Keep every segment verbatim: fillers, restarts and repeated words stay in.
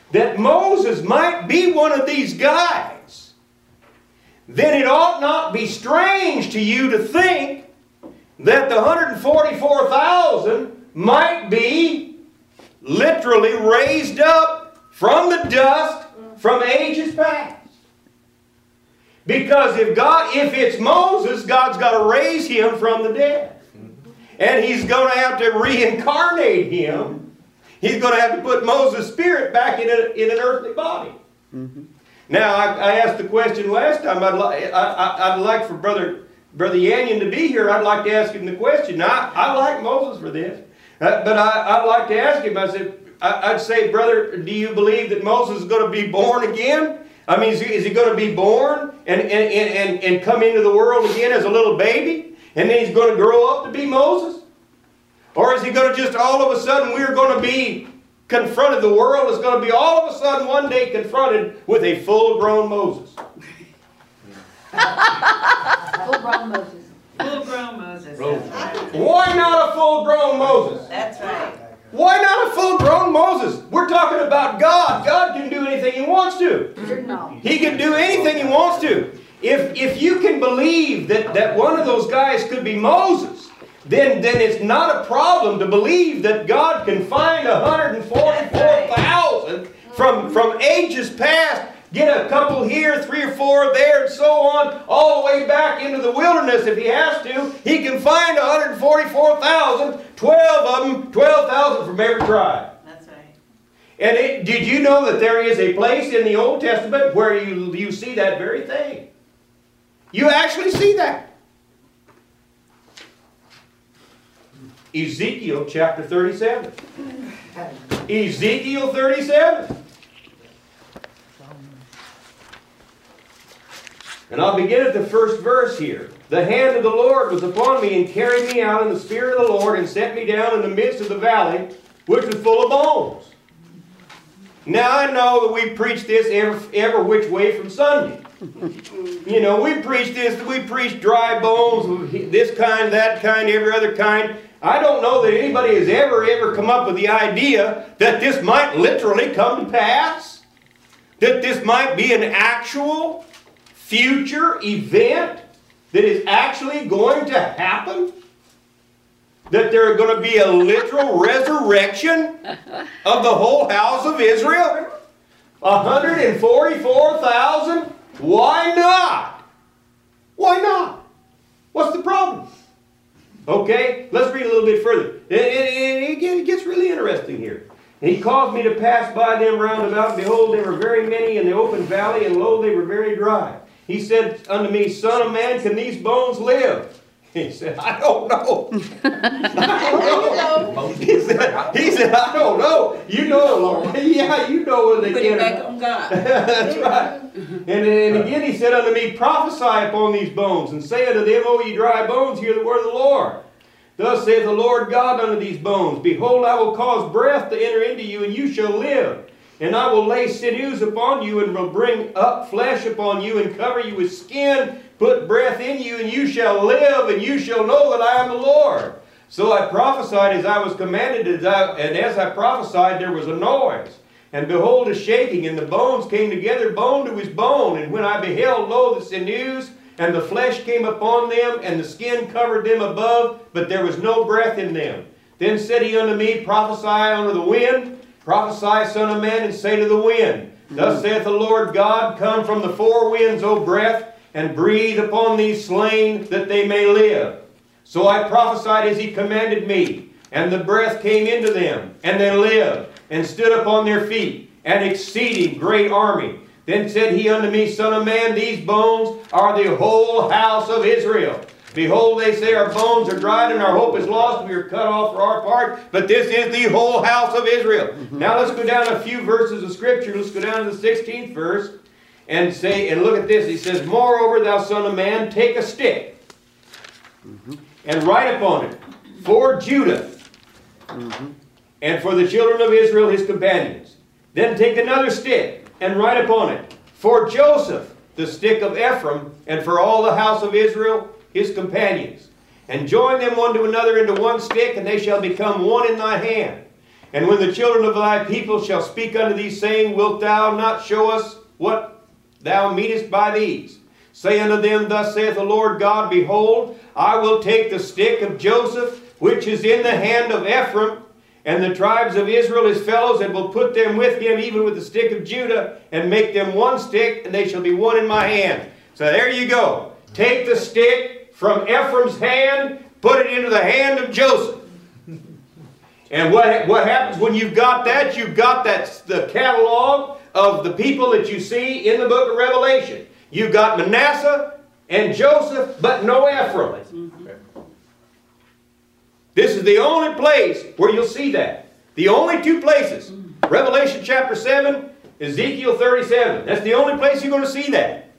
that Moses might be one of these guys, then it ought not be strange to you to think that the one hundred forty-four thousand might be literally raised up from the dust from ages past. Because if God, if it's Moses, God's got to raise him from the dead. And he's going to have to reincarnate him. He's going to have to put Moses' spirit back in, a, in an earthly body. Mm-hmm. Now, I, I asked the question last time. I'd, li I, I, I'd like for Brother, Brother Yanyan to be here. I'd like to ask him the question. Now, I, I like Moses for this. Uh, but I, I'd like to ask him, I said, I, I'd say, brother, do you believe that Moses is going to be born again? I mean, is he, is he going to be born and, and, and, and come into the world again as a little baby? And then he's going to grow up to be Moses? Or is he going to just all of a sudden, we're going to be confronted, the world is going to be all of a sudden one day confronted with a full-grown Moses? Full-grown Moses. Full-grown Moses. Right. Why not a full-grown Moses? That's right. Why not a full-grown Moses? We're talking about God. God can do anything He wants to. He can do anything He wants to. If, if you can believe that, that one of those guys could be Moses, then, then it's not a problem to believe that God can find one hundred forty-four thousand from, from ages past, get a couple here, three or four there, and so on, all the way back into the wilderness if He has to. He can find one hundred forty-four thousand, twelve of them, twelve thousand from every tribe. That's right. And it, did you know that there is a place in the Old Testament where you, you see that very thing? You actually see that. Ezekiel chapter thirty-seven. Ezekiel thirty-seven. And I'll begin at the first verse here. The hand of the Lord was upon me and carried me out in the spirit of the Lord and set me down in the midst of the valley, which was full of bones. Now I know that we preach this every, every which way from Sunday. You know, we preach this, we preach dry bones, this kind, that kind, every other kind. I don't know that anybody has ever, ever come up with the idea that this might literally come to pass. That this might be an actual future event that is actually going to happen. That there are going to be a literal resurrection of the whole house of Israel. one hundred forty-four thousand? Why not? Why not? What's the problem? Okay, let's read a little bit further. And, and, and it gets really interesting here. And He caused me to pass by them round about, and behold, there were very many in the open valley, and lo, they were very dry. He said unto me, Son of man, can these bones live? He said, I don't know. I don't know. He said, he said, I don't know. You know, Lord. Yeah, you know when they Put can. it back on God. That's right. And, and again He said unto me, Prophesy upon these bones, and say unto them, O ye dry bones, hear the word of the Lord. Thus saith the Lord God unto these bones, Behold, I will cause breath to enter into you, and you shall live. And I will lay sinews upon you, and will bring up flesh upon you, and cover you with skin, put breath in you, and you shall live, and you shall know that I am the Lord. So I prophesied as I was commanded, as I, and as I prophesied there was a noise. And behold, a shaking, and the bones came together, bone to his bone. And when I beheld, lo, the sinews and the flesh came upon them, and the skin covered them above, but there was no breath in them. Then said He unto me, Prophesy unto the wind, prophesy, son of man, and say to the wind, Thus saith the Lord God, Come from the four winds, O breath, and breathe upon these slain, that they may live. So I prophesied as He commanded me, and the breath came into them, and they lived, and stood upon their feet, an exceeding great army. Then said He unto me, Son of man, these bones are the whole house of Israel. Behold, they say, Our bones are dried, and our hope is lost, and we are cut off for our part. But this is the whole house of Israel. Mm-hmm. Now let's go down a few verses of Scripture. Let's go down to the sixteenth verse, and say, and look at this. He says, Moreover, thou son of man, take a stick, mm-hmm. and write upon it, For Judah, mm-hmm. and for the children of Israel his companions. Then take another stick, and write upon it, For Joseph, the stick of Ephraim, and for all the house of Israel his companions. And join them one to another into one stick, and they shall become one in thy hand. And when the children of thy people shall speak unto thee, saying, Wilt thou not show us what thou meanest by these? Say unto them, Thus saith the Lord God, Behold, I will take the stick of Joseph, which is in the hand of Ephraim, and the tribes of Israel his fellows, and will put them with him, even with the stick of Judah, and make them one stick, and they shall be one in my hand. So there you go. Take the stick from Ephraim's hand, put it into the hand of Joseph. And what, what happens when you've got that? You've got that, the catalog of the people that you see in the book of Revelation. You've got Manasseh and Joseph, but no Ephraim. Mm-hmm. This is the only place where you'll see that. The only two places. Mm-hmm. Revelation chapter seven, Ezekiel thirty-seven. That's the only place you're going to see that.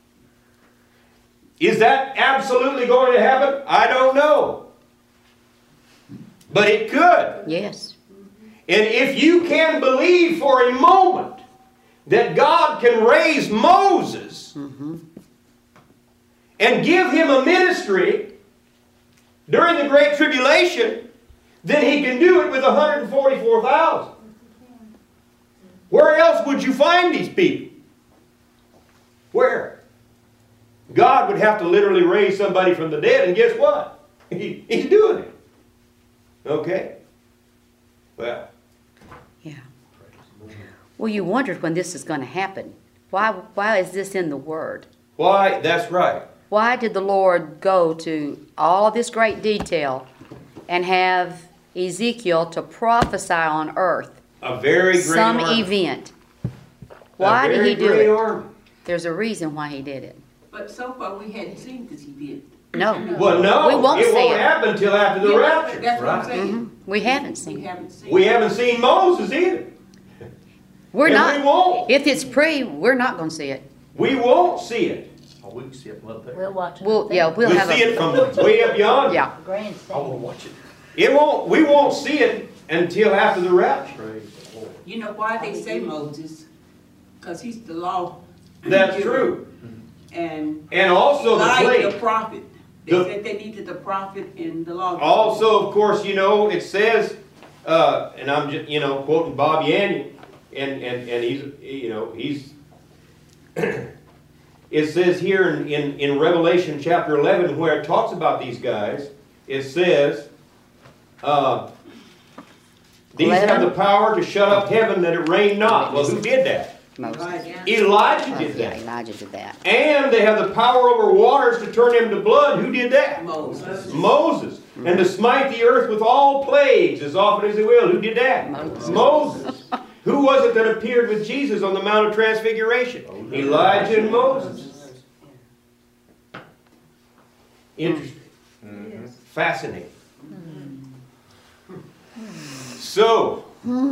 Is that absolutely going to happen? I don't know. But it could. Yes. And if you can believe for a moment that God can raise Moses mm-hmm. and give him a ministry during the Great Tribulation, then he can do it with one hundred forty-four thousand. Where else would you find these people? Where? God would have to literally raise somebody from the dead, and guess what? He, he's doing it. Okay? Well. Yeah. Well, you wondered when this is going to happen. Why, why is this in the Word? Why? That's right. Why did the Lord go to all this great detail and have Ezekiel to prophesy on earth? A very great Some army. event. Why did he do great it? Army. There's a reason why he did it. But so far we hadn't seen this event. No. Well, no. We won't it see won't it. happen until after the Yeah, rapture. That's what I'm saying. Mm-hmm. We haven't seen We it. haven't seen We it. haven't seen Moses either. We're And not. we won't. If it's pre, we're not going to see it. We won't see it. Oh, we can see it from up there. We'll watch it. We'll, yeah, we'll, We'll have see a, it from way up yonder. Yeah. Grandstand. I want to watch it. It won't. We won't see it until after the rapture. Praise the Lord. You know why they say Moses? Because he's the law. That's true. And And also the Elijah plague. the prophet. They The- said they needed the prophet and the law. Also, of course, you know, it says, uh, and I'm just, you know, quoting Bob Yanni, and, and, and he's, you know, he's, it says here in, in, in Revelation chapter eleven, where it talks about these guys, it says, uh, these have the power to shut up heaven that it rain not. Well, who did that? Moses. Elijah did Yeah, that. Elijah did that. And they have the power over waters to turn them to blood. Who did that? Moses. Moses. And to smite the earth with all plagues as often as they will. Who did that? Moses. Moses. Who was it that appeared with Jesus on the Mount of Transfiguration? Elijah and Moses. Interesting. Mm-hmm. Fascinating. So,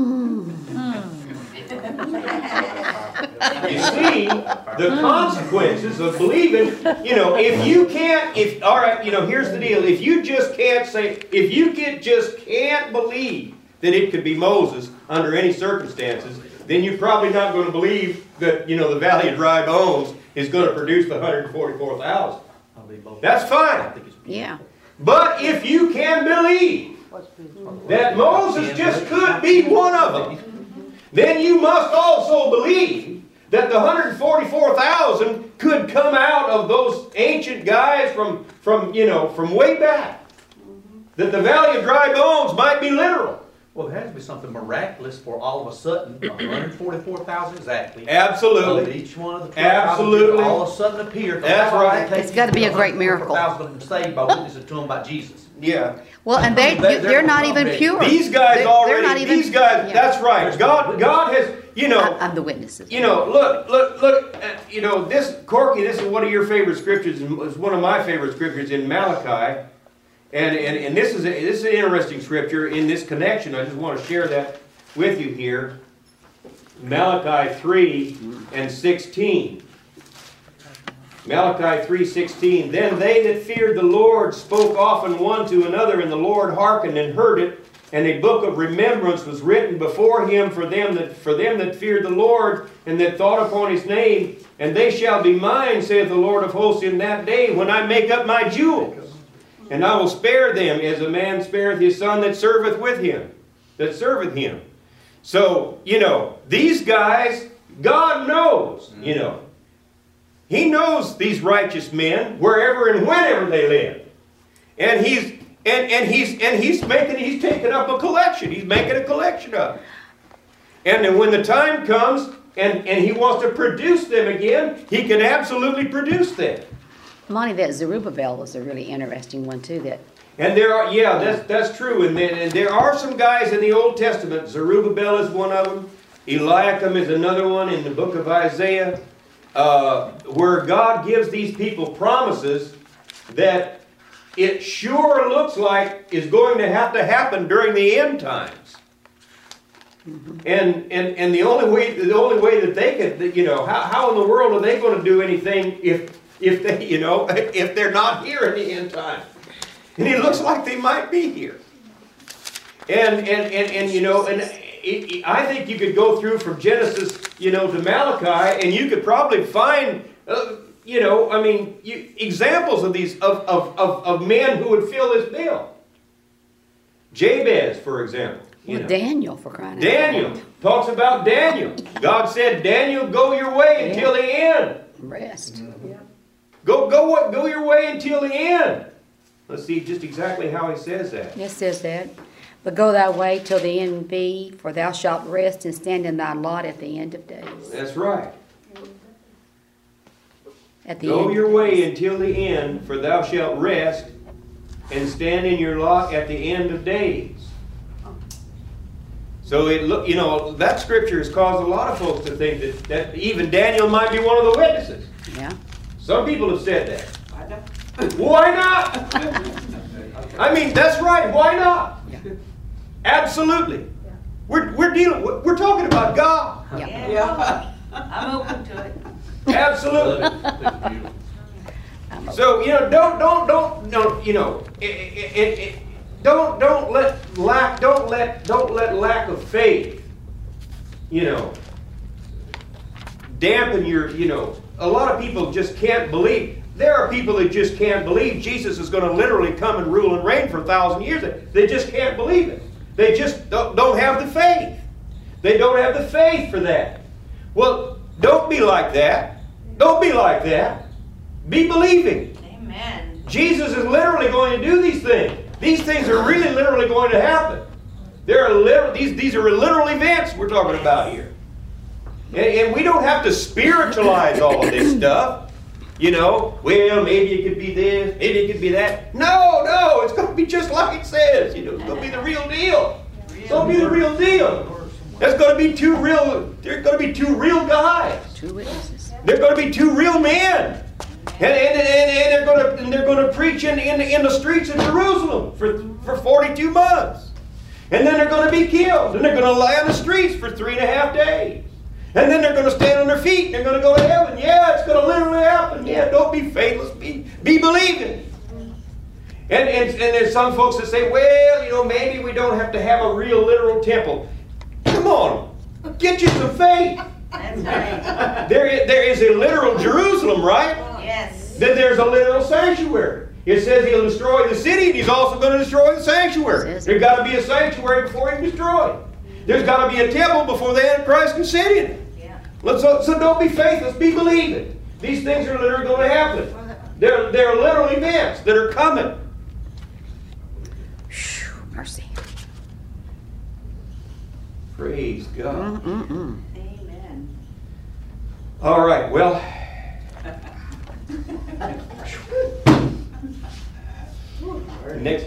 you see, the consequences of believing, you know, if you can't, if, all right, you know, here's the deal. If you just can't say, if you can, just can't believe that it could be Moses under any circumstances, then you're probably not going to believe that, you know, the Valley of Dry Bones is going to produce the one hundred forty-four thousand. I'll be both. That's fine. I think it's beautiful. Yeah. But if you can believe that Moses just could be one of them, then you must also believe that the one hundred forty-four thousand could come out of those ancient guys from, from, you know, from way back. That the Valley of Dry Bones might be literal. Well, there has to be something miraculous for all of a sudden, one hundred forty-four thousand exactly. Of Absolutely. each one of the Absolutely. all of a sudden appear. That's right. It's gotta be a great miracle. one hundred forty-four thousand of them saved by witnessing to them about Jesus. Yeah. Well, and they, They- they're they're not even already- pure. These guys They- already, they're not even- these guys, yeah. that's right. God, God has, you know, I- I'm the witnesses. You know, look, look, look, uh, you know, this, Corky, this is one of your favorite scriptures, and it's one of my favorite scriptures in Malachi. And, and, and this, is a, this is an interesting scripture in this connection. I just want to share that with you here. Malachi three and sixteen. Malachi three sixteen. Then they that feared the Lord spoke often one to another, and the Lord hearkened and heard it. And a book of remembrance was written before him for them that for them that feared the Lord, and that thought upon his name. And they shall be mine, saith the Lord of hosts, in that day when I make up my jewels. And I will spare them as a man spareth his son that serveth with him. that serveth him. So, you know, these guys, God knows, you know. He knows these righteous men wherever and whenever they live. And he's and, and he's and he's making he's taking up a collection. He's making a collection of it. And then when the time comes and, and he wants to produce them again, he can absolutely produce them. Monty, that Zerubbabel was a really interesting one too. That And there are, yeah, that's, that's true. And, then, and there are some guys in the Old Testament. Zerubbabel is one of them. Eliakim is another one in the book of Isaiah. Uh, where God gives these people promises that it sure looks like is going to have to happen during the end times. Mm-hmm. And, and, and the only way, the only way that they could, you know, how, how in the world are they going to do anything if, if they, you know, if they're not here in the end time? And it looks like they might be here. And, and, and, and you know, and it, it, I think you could go through from Genesis, you know, to Malachi, and you could probably find, uh, you know, I mean, you, examples of these, of, of, of, of men who would fill this bill. Jabez, for example. You well, know. Daniel, for crying out Daniel loud. talks about Daniel. God said, Daniel, go your way Yeah. until the end. Rest. Mm-hmm. Go, go, go your way until the end. Let's see just exactly how he says that. It says that. But go thy way till the end be, for thou shalt rest and stand in thy lot at the end of days. That's right. At the Go end your of way days. until the end, for thou shalt rest and stand in your lot at the end of days. So it look, you know, that scripture has caused a lot of folks to think that, that even Daniel might be one of the witnesses. Yeah. Some people have said that. I know. Why not? I mean, that's right. Why not? Yeah. Absolutely. We're, we're dealing, we're talking about God. Yeah. Yeah. I'm open to it. Absolutely. So, you know, don't, don't, don't, no, you know, it, it, it, it, don't, don't let lack, don't let, don't let lack of faith, you know, dampen your, you know, a lot of people just can't believe. There are people that just can't believe Jesus is going to literally come and rule and reign for a thousand years. They just can't believe it. They just don't, don't have the faith. They don't have the faith for that. Well, don't be like that. Don't be like that. Be believing. Amen. Jesus is literally going to do these things. These things are really literally going to happen. There are literal, these, these are literal events we're talking about here. And, and we don't have to spiritualize all of this stuff. You know, well, maybe it could be this, maybe it could be that. No, no, it's going to be just like it says. You know, it's going to be the real deal. It's going to be the real deal. There's going to be two real, there's going to be two real guys. Two witnesses. They're going to be two real men. And, and, and, and they're going to and they're going to preach in, in, in the streets of Jerusalem for, for forty-two months. And then they're going to be killed. And they're going to lie on the streets for three and a half days. And then they're going to stand on their feet and they're going to go to heaven. Yeah, it's going to literally happen. Yeah, don't be faithless. Be, be believing. And, and, and there's some folks that say, well, you know, maybe we don't have to have a real literal temple. Come on. Get you some faith. That's right. There is, there is a literal Jerusalem, right? Yes. Then there's a literal sanctuary. It says he'll destroy the city and he's also going to destroy the sanctuary. There's got to be a sanctuary before he can destroy it. There's got to be a temple before the Antichrist can sit in it. Yeah. Let's, so, so don't be faithless, be believing. These things are literally going to happen. They're, they're literal events that are coming. Whew, mercy. Praise God. Mm-mm-mm. Amen. All right, well. Next.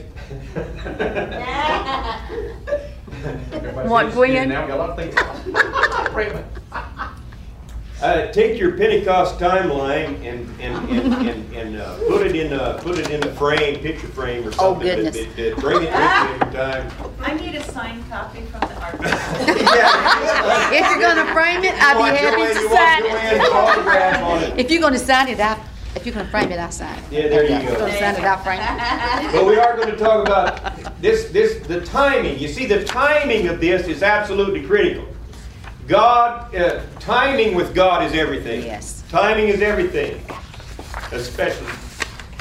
What, Gwen? Now, got a lot of things. Pray a minute. Uh, take your Pentecost timeline and and and, and, and uh, put it in a, put it in a frame, picture frame or Oh, something. that- goodness. that- that bring it with you every time. I need a signed copy from the architect. If you're going to frame it, I'd be happy to sign it. Autograph on it. If you're going to sign it, I, if you're going to frame it, I'll sign it. Yeah, there you If you're go. going to sign it, I'll frame it. But we are going to talk about this, this, the timing. You see, the timing of this is absolutely critical. God, uh, timing with God is everything. Yes. Timing is everything. Especially,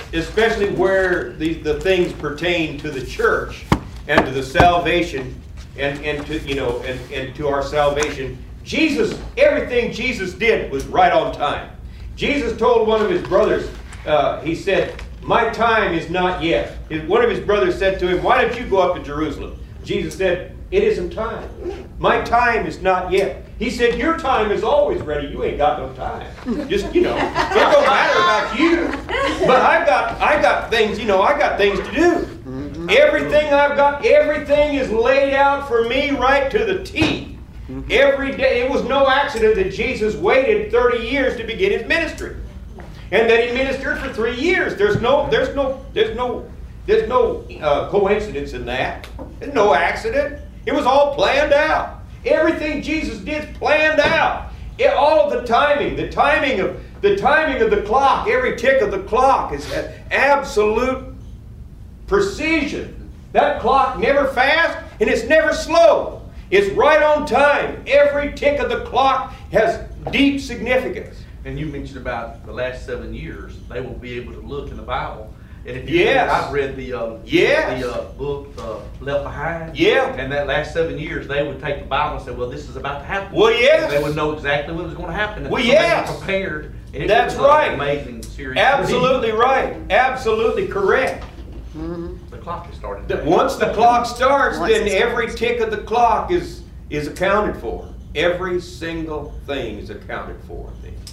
especially where the, the things pertain to the church and to the salvation and, and to, you know, and, and to our salvation. Jesus, everything Jesus did was right on time. Jesus told one of his brothers, uh, he said, my time is not yet. His, one of his brothers said to him, why don't you go up to Jerusalem? Jesus said, it isn't time. My time is not yet. He said, your time is always ready. You ain't got no time. Just, you know, it don't matter about you. But I got, I got things, you know, I got things to do. Everything I've got, everything is laid out for me right to the T. Every day. It was no accident that Jesus waited thirty years to begin his ministry. And that he ministered for three years. There's no, there's no, there's no, there's no uh, coincidence in that. There's no accident. It was all planned out. Everything Jesus did is planned out. It, all of the timing, the timing of the timing of the clock, every tick of the clock is at absolute precision. That clock never fast and it's never slow. It's right on time. Every tick of the clock has deep significance. And you mentioned about the last seven years, they will be able to look in the Bible. And if you Yes. read, I've read the uh, Yes. the uh, book uh, Left Behind. Yeah. And that last seven years, they would take the Bible and say, "Well, this is about to happen." Well, yes. And they would know exactly what was going to happen. And Well, so yes. They were prepared. And it That's was, uh, right. An amazing series. Absolutely right. Absolutely correct. The clock has started. That once the clock starts, Once then it starts. every tick of the clock is is accounted for. Every single thing is accounted for.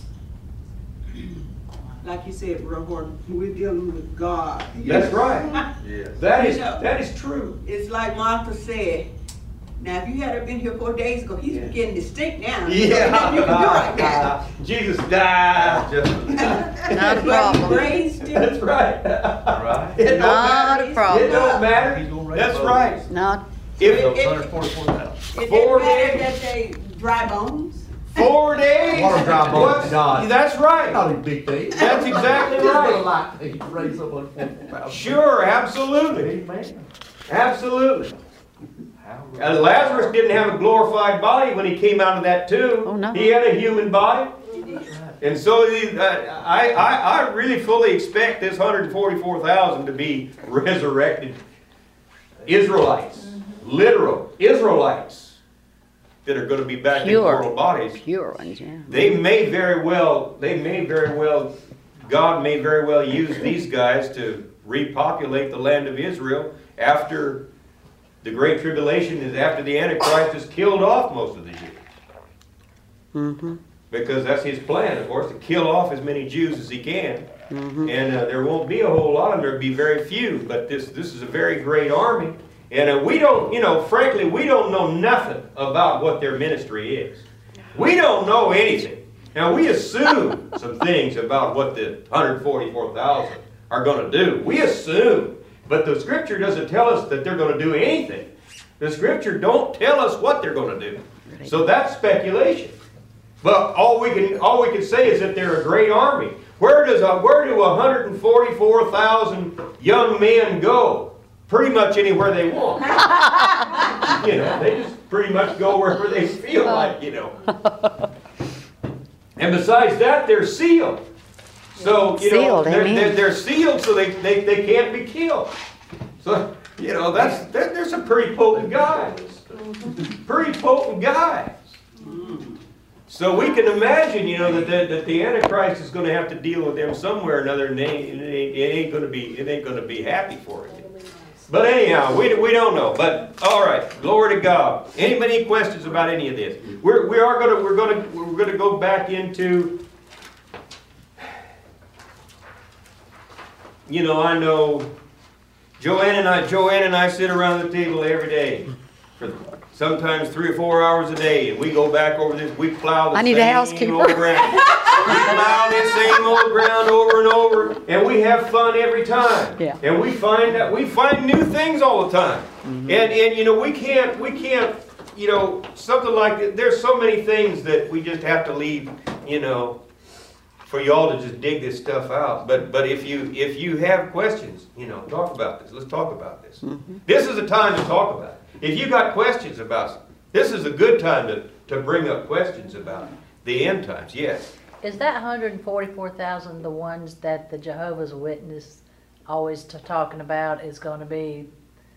Like you said, Brother Horton, we're dealing with God. That's right. Yes. That is You know, that is true. It's like Martha said. Now, if you had been here four days ago, he's Yeah. beginning to stink now. Yeah. Nothing you can do right now. Jesus died. Just Not a But problem. his brain still. That's right. right. It don't Not matter. a It problem. don't matter. He's gonna raise That's both. right. Not, If one hundred forty-four thousand. It Four didn't matter days. that they dry bones. four days. What a dry bone What? to God. That's right. Not a big thing. That's exactly Just right. a light thing to raise up one forty-four thousand. Sure, absolutely. Amen. Absolutely. And Lazarus didn't have a glorified body when he came out of that tomb. Oh, no. He had a human body. And so he, uh, I, I, I really fully expect this one hundred forty-four thousand to be resurrected Israelites. Literal Israelites that are going to be back Pure. in mortal bodies. pure ones, yeah. They may very well, they may very well, God may very well use these guys to repopulate the land of Israel after the Great Tribulation, is after the Antichrist has killed off most of the Jews. Mm-hmm. Because that's his plan, of course, to kill off as many Jews as he can. Mm-hmm. And uh, there won't be a whole lot of them, there'll be very few. But this, this is a very great army. And uh, we don't, you know, frankly, we don't know nothing about what their ministry is. We don't know anything. Now, we assume some things about what the one hundred forty-four thousand are going to do. We assume. But the Scripture doesn't tell us that they're going to do anything. The Scripture don't tell us what they're going to do. So that's speculation. But all we can all we can say is that they're a great army. Where does a, where do one hundred forty-four thousand young men go? Pretty much anywhere they want. You know, they just pretty much go wherever they feel like, you know. And besides that, they're sealed. So, you know, Sealed, they're, amen. they're, they're sealed so they, they, they can't be killed. So, you know, that's they're, they're some pretty potent guys. Pretty potent guys. So we can imagine, you know, that the, that the Antichrist is going to have to deal with them somewhere or another, and they, it ain't, it ain't going to be it ain't going to be happy for it. But anyhow, we, we don't know. But all right, glory to God. Anybody any questions about any of this? We're we are going to we're going to we're going to go back into. You know, I know Joanne and I Joanne and I sit around the table every day for sometimes three or four hours a day, and we go back over this. We plow the I need a same housekeeper. old ground. We plow this same old ground over and over, and we have fun every time. Yeah. And we find that we find new things all the time. Mm-hmm. And and you know we can't we can't you know something like that. There's so many things that we just have to leave. You know. For y'all to just dig this stuff out, but but if you if you have questions, you know, talk about this. Let's talk about this. Mm-hmm. This is a time to talk about it. If you got questions about it, this is a good time to to bring up questions about the end times. Yes. Is that one hundred forty-four thousand the ones that the Jehovah's Witness always t- talking about is going to be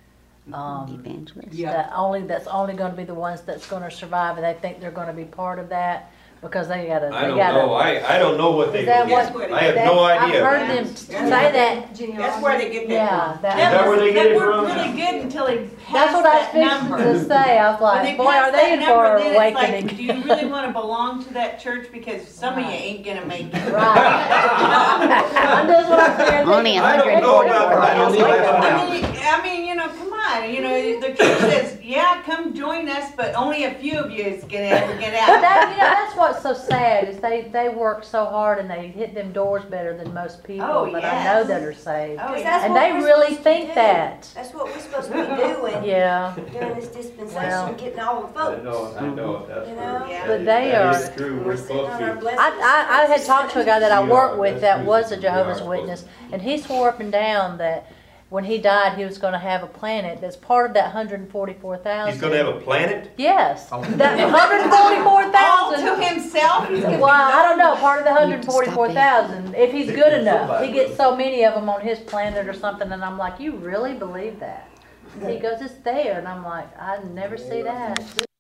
um, Evangelist. Yeah. that only, that's only gonna be the ones that's gonna survive, and they think they're gonna be part of that, because they gotta, I they don't gotta. know, I, I don't know what they Is that believe. what- I have that- no idea. I've heard them That's- say that, That's where they get yeah, that from. that. that where they get it from? That worked really good until they That's passed what I was that fixing number. to say, I was When like, they boy, pass are that they in for number, an then it's like, awakening. do you really wanna belong to that church? Because some of you Right. ain't gonna make it. Right. I'm just what I'm saying. Only I don't know about I don't know about I mean, I mean, you know, come on, you know, the church says, yeah, come join us, but only a few of you is gonna ever get But out. that, you know, that's what's so sad, is they, they work so hard and they hit them doors better than most people Oh, that I know yes. that are saved. Oh, yeah. That's And what they we're really supposed to think do. that. That's what we're supposed to be doing Yeah, during this dispensation, Well. getting all the I folks. know, I know, that's You true. know? Yeah. But they That is are- true, We're we're sitting supposed on our to. blessings. I, I, I had talked to a guy that I We work are. with That's that was a true. We are Jehovah's supposed Witness, to. and he swore up and down that when he died, he was gonna have a planet that's part of that hundred and forty-four thousand. He's gonna have a planet? Yes, Oh. that hundred and forty-four All to thousand. himself, he's gonna be Well, I don't know, known. part of the hundred and forty-four thousand, if he's good enough. Somebody He gets will. so many of them on his planet or something, and I'm like, you really believe that? And he goes, it's there, and I'm like, I never see that.